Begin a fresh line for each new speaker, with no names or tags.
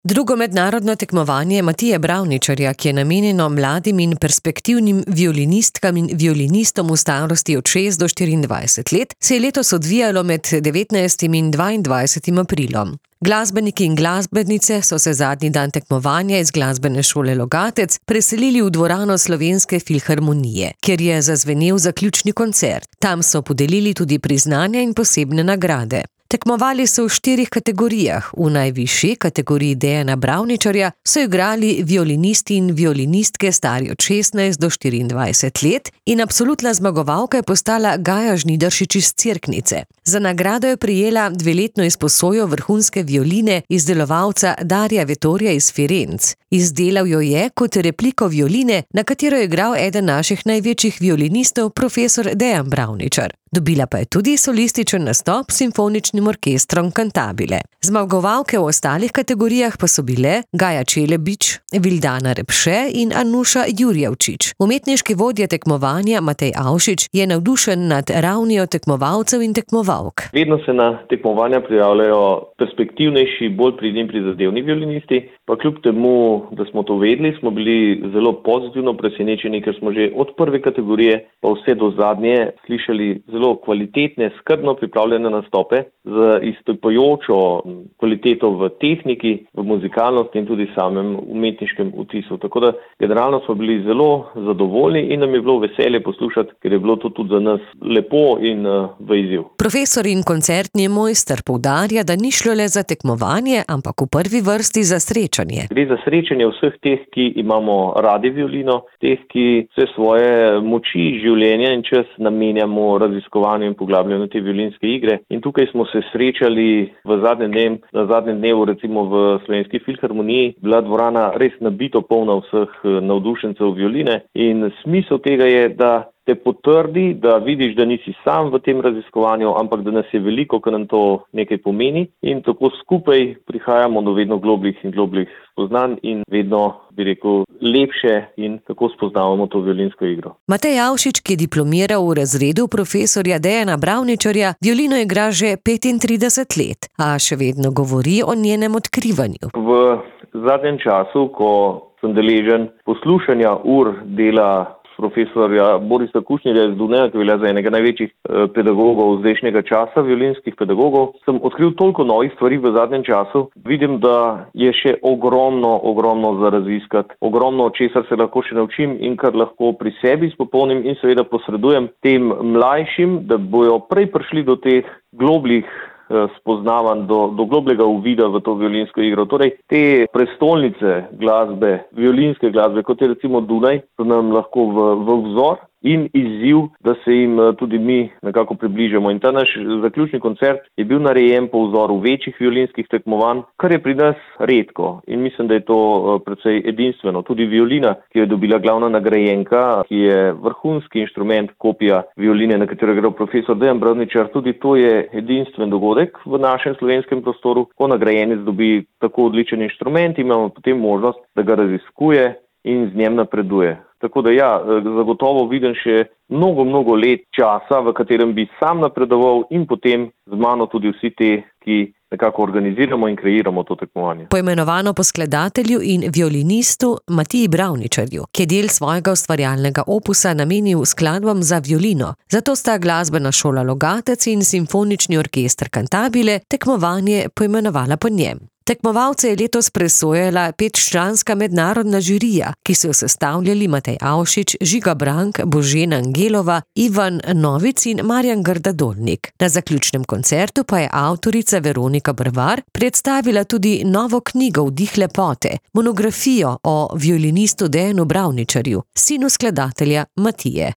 Drugo mednarodno tekmovanje Matije Bravničarja, ki je namenjeno mladim in perspektivnim violinistkam in violinistom v starosti od 6 do 24 let, se je letos odvijalo med 19. in 22. aprilom. Glasbeniki in glasbenice so se zadnji dan tekmovanja iz Glasbene šole Logatec preselili v dvorano Slovenske filharmonije, kjer je zazvenel zaključni koncert. Tam so podelili tudi priznanja in posebne nagrade. Tekmovali so v 4 kategorijah. V najvišji kategoriji Dejana Bravničarja so igrali violinisti in violinistke stari od 16 do 24 let in absolutna zmagovalka je postala Gaja Žnidaršič iz Cerknice. Za nagrado je prejela 2-letno izposojo vrhunske violine izdelovalca Darija Vettorja iz Firenc. Izdelal jo je kot repliko violine, na katero je igral eden naših največjih violinistov, profesor Dejan Bravničar. Dobila pa je tudi solističen nastop s simfoničnim orkestrom Cantabile. Zmagovalke v ostalih kategorijah pa so bile Gaja Čelebič, Vildana Repše in Anuša Jurjevčič. Umetniški vodja tekmovanja Matej Avšič je navdušen nad ravnijo tekmovalcev in tekmovalk.
Vedno se na tekmovanja prijavljajo perspektivnejši, bolj pridni prizadevni violinisti, pa kljub temu, da smo to vedeli, smo bili zelo pozitivno presenečeni, ker smo že od prve kategorije pa vse do zadnje slišali zelo kvalitetne, skrbno pripravljene nastope z izstopajočo kvaliteto v tehniki, v muzikalnosti in tudi samem umetniškem vtisu. Tako da generalno smo bili zelo zadovoljni in nam je bilo veselje poslušati, ker je bilo to tudi za nas lepo in v izziv.
Profesor in koncertni mojster poudarja, da ni šlo le za tekmovanje, ampak v prvi vrsti za srečanje.
Gre za srečanje vseh teh, ki imamo radi violino, teh, ki vse svoje moči, življenja in čas namenjamo raziskovanju in poglabljanju te violinske igre. In tukaj smo se srečali na zadnjem dnevu, recimo v Slovenski filharmoniji, bila dvorana res nabito polna vseh navdušencev violine in smisel tega je, da te potrdi, da vidiš, da nisi sam v tem raziskovanju, ampak da nas je veliko, ker nam to nekaj pomeni in tako skupaj prihajamo do vedno globljih in globljih spoznanj in vedno, bi rekel, lepše in tako spoznavamo to violinsko igro.
Matej Avšič, ki je diplomiral v razredu profesorja Dejana Bravničarja, violino igra že 35 let, a še vedno govori o njenem odkrivanju.
V zadnjem času, ko sem deležen poslušanja ur dela profesorja Borisa Kušnirja iz Dunaja, ki velja za enega največjih pedagogov zdajšnjega časa, violinskih pedagogov, sem odkril toliko novih stvari v zadnjem času. Vidim, da je še ogromno za raziskati, ogromno česar se lahko še naučim in kar lahko pri sebi izpopolnim in seveda posredujem tem mlajšim, da bojo prej prišli do teh globljih spoznavanj, do globlega uvida v to violinsko igro. Torej, te prestolnice glasbe, violinske glasbe, kot je recimo Dunaj, so nam lahko v vzor in izziv, da se jim tudi mi nekako približamo. In ta naš zaključni koncert je bil narejen po vzoru večjih violinskih tekmovanj, kar je pri nas redko. In mislim, da je to precej edinstveno. Tudi violina, ki jo je dobila glavna nagrajenka, ki je vrhunski inštrument, kopija violine, na katero je igral profesor Dejan Bravničar, tudi to je edinstven dogodek v našem slovenskem prostoru. Ko nagrajenec dobi tako odličen inštrument, imamo potem možnost, da ga raziskuje in z njem napreduje. Tako da zagotovo vidim še mnogo let časa, v katerem bi sam napredoval in potem z mano tudi vsi te, ki nekako organiziramo in kreiramo to tekmovanje.
Poimenovano po skladatelju in violinistu Matiji Bravničarju, ki je del svojega ustvarjalnega opusa namenil skladbam za violino. Zato sta Glasbena šola Logatec in simfonični orkester Cantabile tekmovanje poimenovala po njem. Tekmovalce je letos presojala 5-članska mednarodna žirija, ki so jo sestavljali Matej Avšič, Žiga Brank, Božena Angelova, Ivan Novic in Marjan Grdadolnik. Na zaključnem koncertu pa je avtorica Veronika Brvar predstavila tudi novo knjigo Vdih lepote, monografijo o violinistu Dejanu Bravničarju, sinu skladatelja Matije.